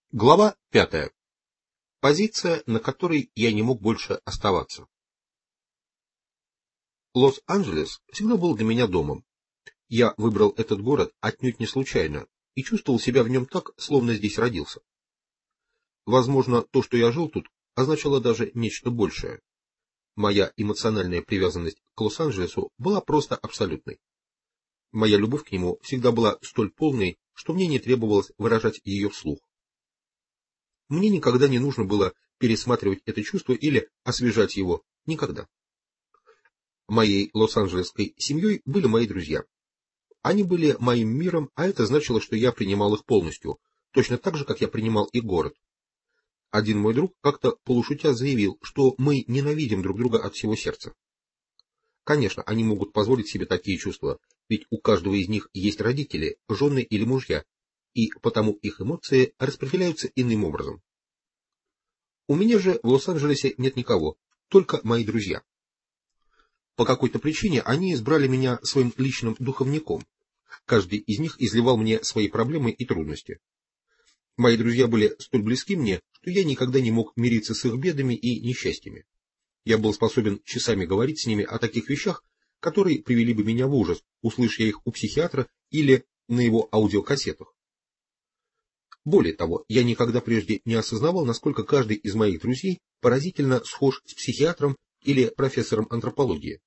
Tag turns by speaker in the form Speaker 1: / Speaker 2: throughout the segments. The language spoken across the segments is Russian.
Speaker 1: Глава 5. Позиция, на которой я не мог больше оставаться. Лос-Анджелес всегда был для меня домом. Я выбрал этот город отнюдь не случайно и чувствовал себя в нем так, словно здесь родился. Возможно, то, что я жил тут, означало даже нечто большее. Моя эмоциональная привязанность к Лос-Анджелесу была просто абсолютной. Моя любовь к нему всегда была столь полной, что мне не требовалось выражать ее вслух. Мне никогда не нужно было пересматривать это чувство или освежать его. Никогда. Моей лос-анджелесской семьей были мои друзья. Они были моим миром, а это значило, что я принимал их полностью, точно так же, как я принимал и город. Один мой друг как-то полушутя заявил, что мы ненавидим друг друга от всего сердца. Конечно, они могут позволить себе такие чувства, ведь у каждого из них есть родители, жены или мужья, и потому их эмоции распределяются иным образом. У меня же в Лос-Анджелесе нет никого, только мои друзья. По какой-то причине они избрали меня своим личным духовником. Каждый из них изливал мне свои проблемы и трудности. Мои друзья были столь близки мне, что я никогда не мог мириться с их бедами и несчастьями. Я был способен часами говорить с ними о таких вещах, которые привели бы меня в ужас, услышь я их у психиатра или на его аудиокассетах. Более того, я никогда прежде не осознавал, насколько каждый из моих друзей поразительно схож с психиатром или профессором антропологии.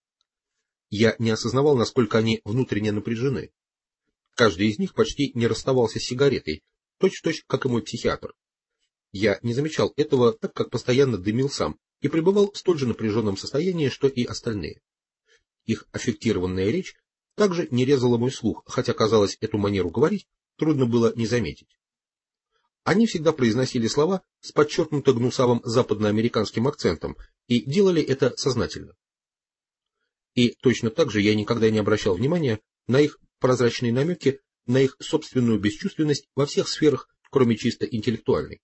Speaker 1: Я не осознавал, насколько они внутренне напряжены. Каждый из них почти не расставался с сигаретой, точь-в-точь, как и мой психиатр. Я не замечал этого, так как постоянно дымил сам и пребывал в столь же напряженном состоянии, что и остальные. Их аффектированная речь также не резала мой слух, хотя, казалось, эту манеру говорить трудно было не заметить. Они всегда произносили слова с подчеркнуто гнусавым западноамериканским акцентом и делали это сознательно. И точно так же я никогда не обращал внимания на их прозрачные намеки, на их собственную бесчувственность во всех сферах, кроме чисто интеллектуальной.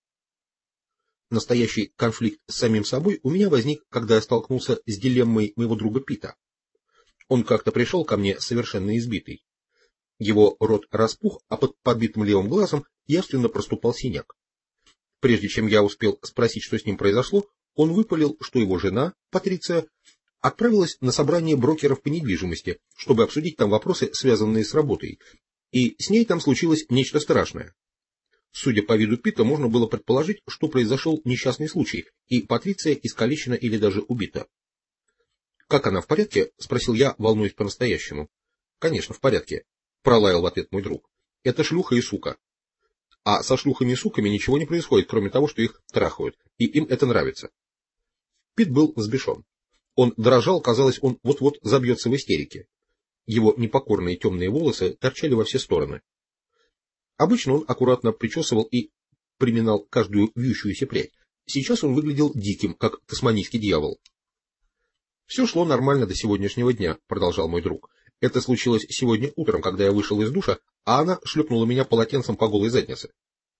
Speaker 1: Настоящий конфликт с самим собой у меня возник, когда я столкнулся с дилеммой моего друга Пита. Он как-то пришел ко мне совершенно избитый. Его рот распух, а под подбитым левым глазом явственно проступал синяк. Прежде чем я успел спросить, что с ним произошло, он выпалил, что его жена, Патриция, отправилась на собрание брокеров по недвижимости, чтобы обсудить там вопросы, связанные с работой, и с ней там случилось нечто страшное. Судя по виду Пита, можно было предположить, что произошел несчастный случай, и Патриция искалечена или даже убита. — Как она, в порядке? — спросил я, волнуясь по-настоящему. — Конечно, в порядке, — пролаял в ответ мой друг. — Это шлюха и сука. А со шлюхами и суками ничего не происходит, кроме того, что их трахают, и им это нравится. Пит был взбешен. Он дрожал, казалось, он вот-вот забьется в истерике. Его непокорные темные волосы торчали во все стороны. Обычно он аккуратно причесывал и приминал каждую вьющуюся прядь. Сейчас он выглядел диким, как тасманийский дьявол. — Все шло нормально до сегодняшнего дня, — продолжал мой друг. — Это случилось сегодня утром, когда я вышел из душа, а она шлепнула меня полотенцем по голой заднице.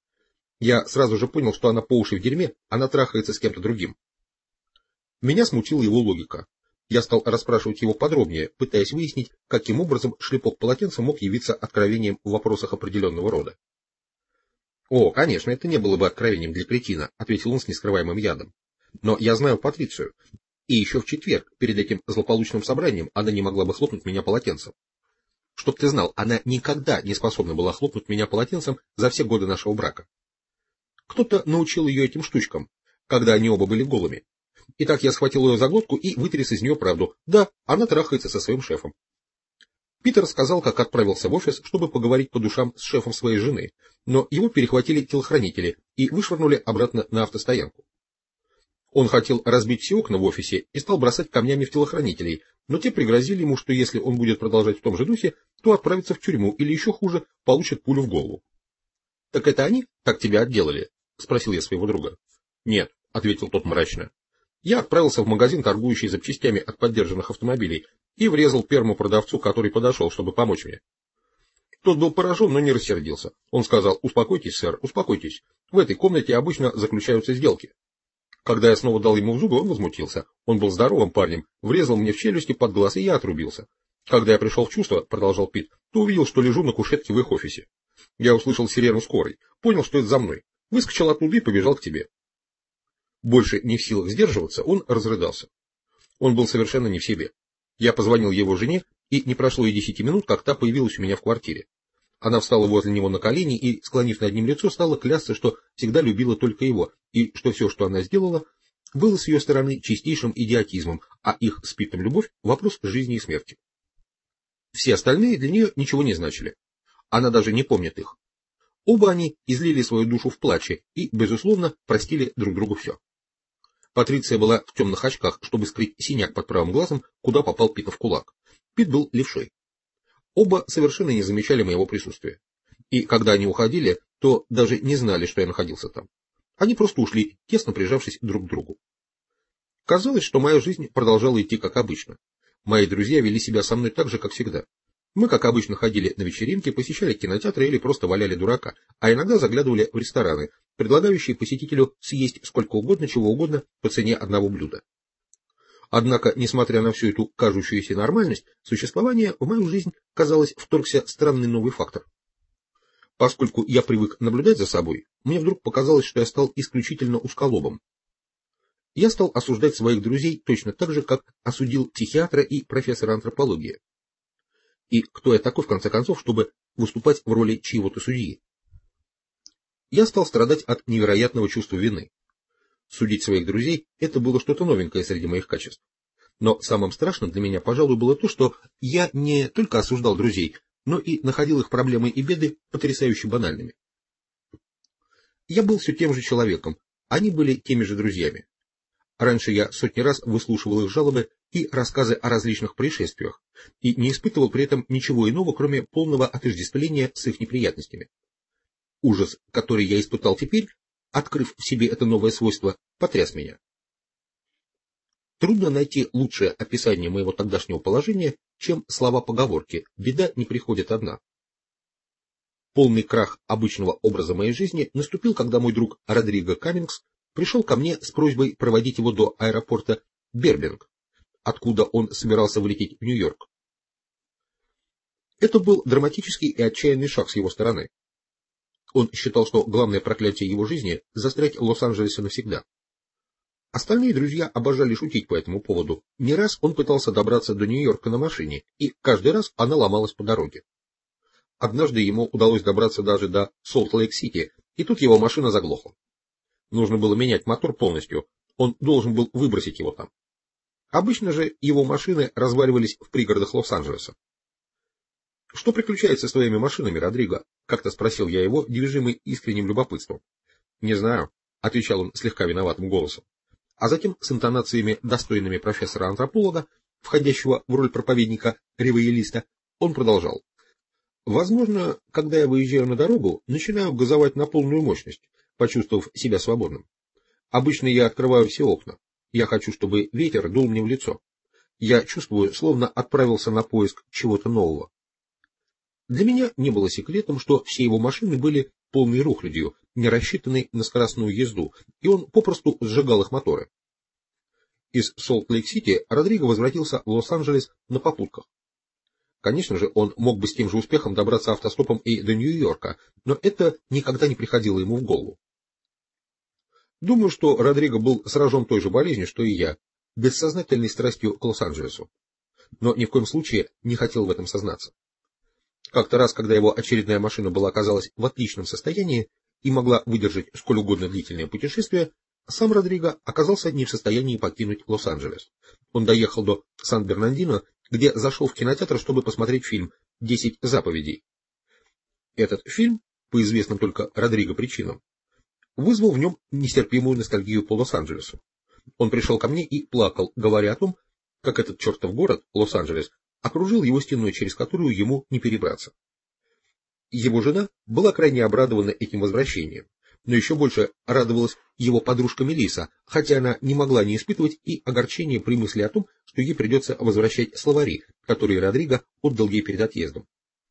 Speaker 1: Я сразу же понял, что она по уши в дерьме, она трахается с кем-то другим. Меня смутила его логика. Я стал расспрашивать его подробнее, пытаясь выяснить, каким образом шлепок полотенца мог явиться откровением в вопросах определенного рода. — О, конечно, это не было бы откровением для кретина, — ответил он с нескрываемым ядом. — Но я знаю Патрицию. И еще в четверг, перед этим злополучным собранием, она не могла бы хлопнуть меня полотенцем. Чтоб ты знал, она никогда не способна была хлопнуть меня полотенцем за все годы нашего брака. Кто-то научил ее этим штучкам, когда они оба были голыми. Итак, я схватил ее за глотку и вытряс из нее правду. Да, она трахается со своим шефом. Питер рассказал, как отправился в офис, чтобы поговорить по душам с шефом своей жены, но его перехватили телохранители и вышвырнули обратно на автостоянку. Он хотел разбить все окна в офисе и стал бросать камнями в телохранителей, но те пригрозили ему, что если он будет продолжать в том же духе, то отправится в тюрьму или еще хуже, получит пулю в голову. — Так это они так тебя отделали? — спросил я своего друга. — Нет, — ответил тот мрачно. Я отправился в магазин, торгующий запчастями от поддержанных автомобилей, и врезал первому продавцу, который подошел, чтобы помочь мне. Тот был поражен, но не рассердился. Он сказал: успокойтесь, сэр, успокойтесь. В этой комнате обычно заключаются сделки. Когда я снова дал ему в зубы, он возмутился. Он был здоровым парнем, врезал мне в челюсти под глаз, и я отрубился. Когда я пришел в чувство, продолжал Пит, то увидел, что лежу на кушетке в их офисе. Я услышал сирену скорой, понял, что это за мной, выскочил оттуда и побежал к тебе. Больше не в силах сдерживаться, он разрыдался. Он был совершенно не в себе. Я позвонил его жене, и не прошло и 10 минут, как та появилась у меня в квартире. Она встала возле него на колени и, склонив над ним лицо, стала клясться, что всегда любила только его, и что все, что она сделала, было с ее стороны чистейшим идиотизмом, а их с Питом любовь — вопрос жизни и смерти. Все остальные для нее ничего не значили. Она даже не помнит их. Оба они излили свою душу в плаче и, безусловно, простили друг другу все. Патриция была в темных очках, чтобы скрыть синяк под правым глазом, куда попал Питов кулак. Пит был левшой. Оба совершенно не замечали моего присутствия. И когда они уходили, то даже не знали, что я находился там. Они просто ушли, тесно прижавшись друг к другу. Казалось, что моя жизнь продолжала идти как обычно. Мои друзья вели себя со мной так же, как всегда. Мы, как обычно, ходили на вечеринки, посещали кинотеатры или просто валяли дурака, а иногда заглядывали в рестораны, предлагающие посетителю съесть сколько угодно, чего угодно по цене одного блюда. Однако, несмотря на всю эту кажущуюся нормальность, существования в мою жизнь, казалось, вторгся странный новый фактор. Поскольку я привык наблюдать за собой, мне вдруг показалось, что я стал исключительно узколобым. Я стал осуждать своих друзей точно так же, как осудил психиатра и профессора антропологии. И кто я такой, в конце концов, чтобы выступать в роли чьего-то судьи? Я стал страдать от невероятного чувства вины. Судить своих друзей — это было что-то новенькое среди моих качеств. Но самым страшным для меня, пожалуй, было то, что я не только осуждал друзей, но и находил их проблемы и беды потрясающе банальными. Я был все тем же человеком, они были теми же друзьями. Раньше я сотни раз выслушивал их жалобы и рассказы о различных происшествиях, и не испытывал при этом ничего иного, кроме полного отождествления с их неприятностями. Ужас, который я испытал теперь, открыв в себе это новое свойство, потряс меня. Трудно найти лучшее описание моего тогдашнего положения, чем слова поговорки «беда не приходит одна». Полный крах обычного образа моей жизни наступил, когда мой друг Родриго Каммингс пришел ко мне с просьбой проводить его до аэропорта Бербинг, откуда он собирался вылететь в Нью-Йорк. Это был драматический и отчаянный шаг с его стороны. Он считал, что главное проклятие его жизни — застрять в Лос-Анджелесе навсегда. Остальные друзья обожали шутить по этому поводу. Не раз он пытался добраться до Нью-Йорка на машине, и каждый раз она ломалась по дороге. Однажды ему удалось добраться даже до Солт-Лейк-Сити, и тут его машина заглохла. Нужно было менять мотор полностью, он должен был выбросить его там. Обычно же его машины разваливались в пригородах Лос-Анджелеса. — Что приключается с твоими машинами, Родриго? — как-то спросил я его, движимый искренним любопытством. — Не знаю, — отвечал он слегка виноватым голосом. А затем, с интонациями, достойными профессора-антрополога, входящего в роль проповедника-ревоялиста, он продолжал. — Возможно, когда я выезжаю на дорогу, начинаю газовать на полную мощность, почувствовав себя свободным. Обычно я открываю все окна. Я хочу, чтобы ветер дул мне в лицо. Я чувствую, словно отправился на поиск чего-то нового. Для меня не было секретом, что все его машины были полной рухлядью, не рассчитанной на скоростную езду, и он попросту сжигал их моторы. Из Солт-Лейк-Сити Родриго возвратился в Лос-Анджелес на попутках. Конечно же, он мог бы с тем же успехом добраться автостопом и до Нью-Йорка, но это никогда не приходило ему в голову. Думаю, что Родриго был сражен той же болезнью, что и я, бессознательной страстью к Лос-Анджелесу, но ни в коем случае не хотел в этом сознаться. Как-то раз, когда его очередная машина была, оказалась в отличном состоянии и могла выдержать сколь угодно длительное путешествие, сам Родриго оказался не в состоянии покинуть Лос-Анджелес. Он доехал до Сан-Бернардино, где зашел в кинотеатр, чтобы посмотреть фильм «10 заповедей». Этот фильм, по известным только Родриго причинам, вызвал в нем нестерпимую ностальгию по Лос-Анджелесу. Он пришел ко мне и плакал, говоря о том, как этот чертов город, Лос-Анджелес, окружил его стеной, через которую ему не перебраться. Его жена была крайне обрадована этим возвращением, но еще больше радовалась его подружка Мелисса, хотя она не могла не испытывать и огорчения при мысли о том, что ей придется возвращать словари, которые Родриго отдал ей перед отъездом.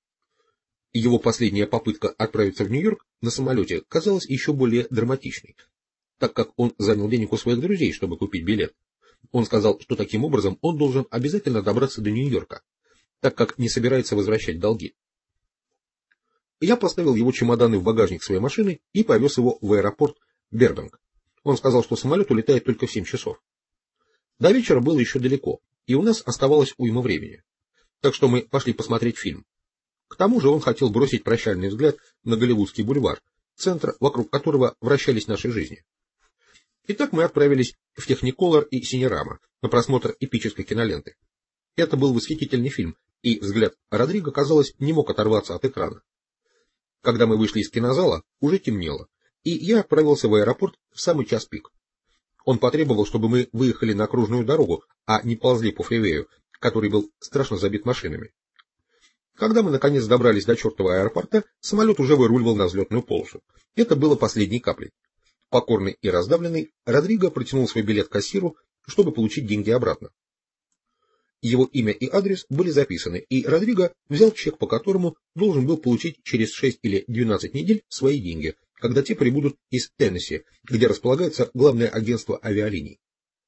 Speaker 1: Его последняя попытка отправиться в Нью-Йорк на самолете казалась еще более драматичной, так как он занял денег у своих друзей, чтобы купить билет. Он сказал, что таким образом он должен обязательно добраться до Нью-Йорка, так как не собирается возвращать долги. Я поставил его чемоданы в багажник своей машины и повез его в аэропорт Бербанк. Он сказал, что самолет улетает только в 7 часов. До вечера было еще далеко, и у нас оставалось уйма времени. Так что мы пошли посмотреть фильм. К тому же он хотел бросить прощальный взгляд на Голливудский бульвар, центр, вокруг которого вращались наши жизни. Итак, мы отправились в Техниколор и Синерама на просмотр эпической киноленты. Это был восхитительный фильм, и взгляд Родриго, казалось, не мог оторваться от экрана. Когда мы вышли из кинозала, уже темнело, и я отправился в аэропорт в самый час пик. Он потребовал, чтобы мы выехали на окружную дорогу, а не ползли по фривею, который был страшно забит машинами. Когда мы наконец добрались до чертова аэропорта, самолет уже выруливал на взлетную полосу. Это было последней каплей. Покорный и раздавленный, Родриго протянул свой билет кассиру, чтобы получить деньги обратно. Его имя и адрес были записаны, и Родриго взял чек, по которому должен был получить через 6 или 12 недель свои деньги, когда те прибудут из Теннесси, где располагается главное агентство авиалиний.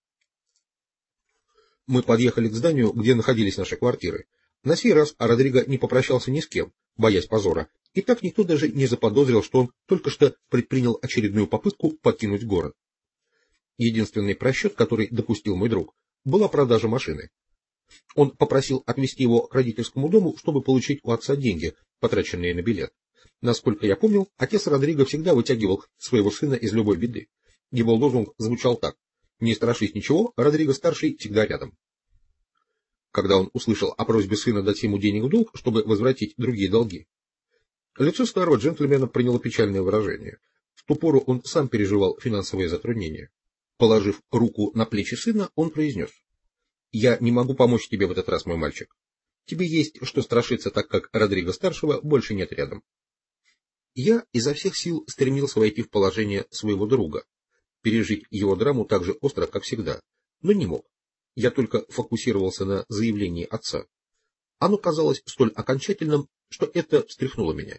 Speaker 1: Мы подъехали к зданию, где находились наши квартиры. На сей раз Родриго не попрощался ни с кем, боясь позора, и так никто даже не заподозрил, что он только что предпринял очередную попытку покинуть город. Единственный просчет, который допустил мой друг, была продажа машины. Он попросил отвезти его к родительскому дому, чтобы получить у отца деньги, потраченные на билет. Насколько я помнил, отец Родриго всегда вытягивал своего сына из любой беды. Его лозунг звучал так: «Не страшись ничего, Родриго-старший всегда рядом». Когда он услышал о просьбе сына дать ему денег в долг, чтобы возвратить другие долги, лицо старого джентльмена приняло печальное выражение. В ту пору он сам переживал финансовые затруднения. Положив руку на плечи сына, он произнес: «Я не могу помочь тебе в этот раз, мой мальчик. Тебе есть что страшиться, так как Родриго-старшего больше нет рядом». Я изо всех сил стремился войти в положение своего друга, пережить его драму так же остро, как всегда, но не мог. Я только фокусировался на заявлении отца. Оно казалось столь окончательным, что это встряхнуло меня.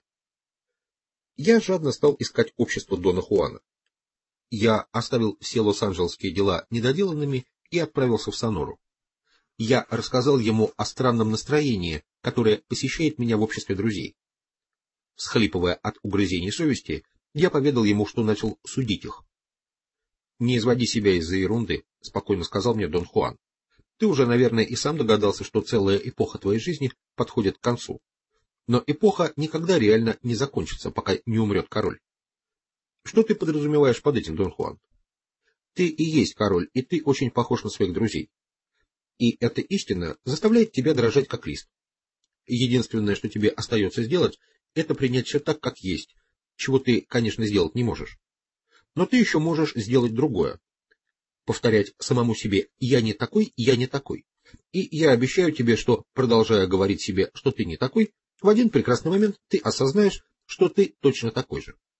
Speaker 1: Я жадно стал искать общество Дона Хуана. Я оставил все лос-анджелесские дела недоделанными и отправился в Сонору. Я рассказал ему о странном настроении, которое посещает меня в обществе друзей. Всхлипывая от угрызений совести, я поведал ему, что начал судить их. «Не изводи себя из-за ерунды», — спокойно сказал мне Дон Хуан. «Ты уже, наверное, и сам догадался, что целая эпоха твоей жизни подходит к концу. Но эпоха никогда реально не закончится, пока не умрет король». «Что ты подразумеваешь под этим, Дон Хуан?» «Ты и есть король, и ты очень похож на своих друзей. И эта истина заставляет тебя дрожать как лист. Единственное, что тебе остается сделать, это принять все так, как есть, чего ты, конечно, сделать не можешь. Но ты еще можешь сделать другое. Повторять самому себе «я не такой, я не такой». И я обещаю тебе, что, продолжая говорить себе, что ты не такой, в один прекрасный момент ты осознаешь, что ты точно такой же.